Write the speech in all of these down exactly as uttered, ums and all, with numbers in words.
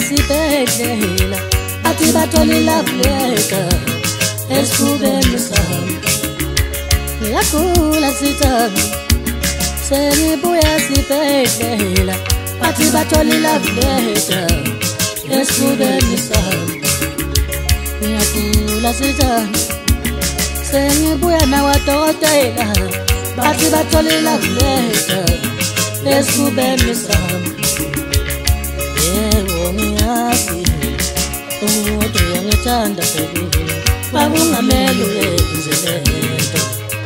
esibhedlela bathi batholile akuleka esifubeni sami. Ngiyagula sithando sengibuya esibhedlela bathi batholile akuleka esifubeni sami. Ngiyagula sithando sengibuya nawadokotela bathi batholile akuleka esifubeni sami. Yebo ngiyazi ukuthi uyangithanda baby, bakungamele uyenze lento.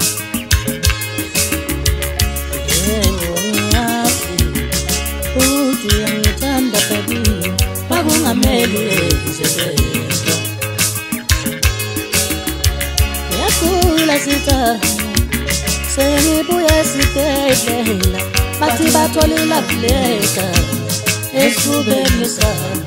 Yebo ngiyazi ukuthi uyangithanda baby, bakungamele uyenze lento. Ngiyagula sithando sengibuya esibhedlela bathi batholile akuleka esifubeni sami.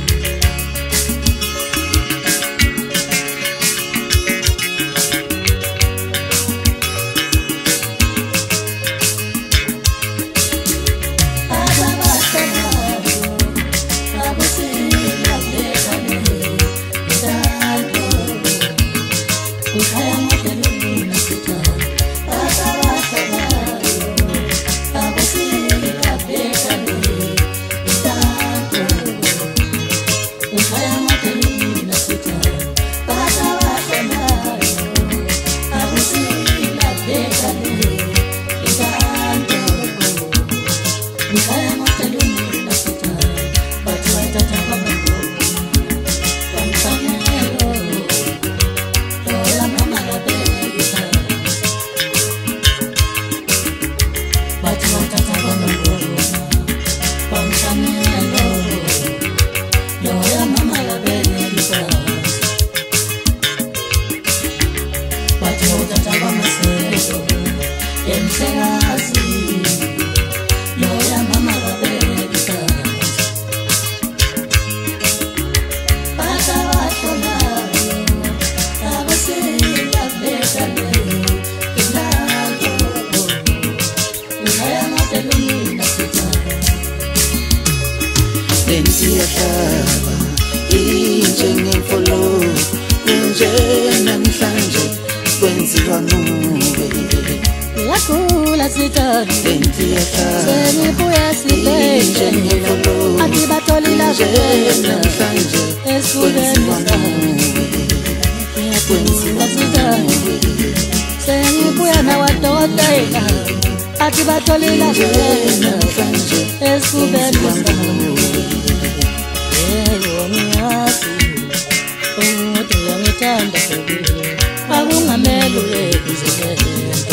Lensiyahlaba injengemfolo nje namhlanje kwenziwa nube. Ngiyagula sithando Lensiyahlaba sengibuya esibhedlela bathi batholile akuleka namhlanje esifubeni sami. Ngiyagula sithando sengibuya nawadokotela bathi batholile akuleka esifubeni sami. Yebo ngiyazi ukuthi uyangithanda baby, bakungamele uyenze lento.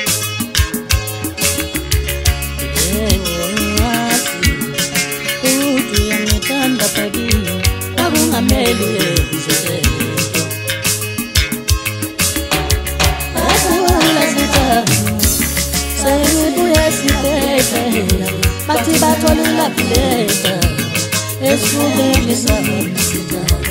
Yebo ngiyazi ukuthi uyangithanda baby, bakungamele uyenze lento. Ngiyagula sithando sengibuya esibhedlela bathi batholile akuleka esifubeni sami.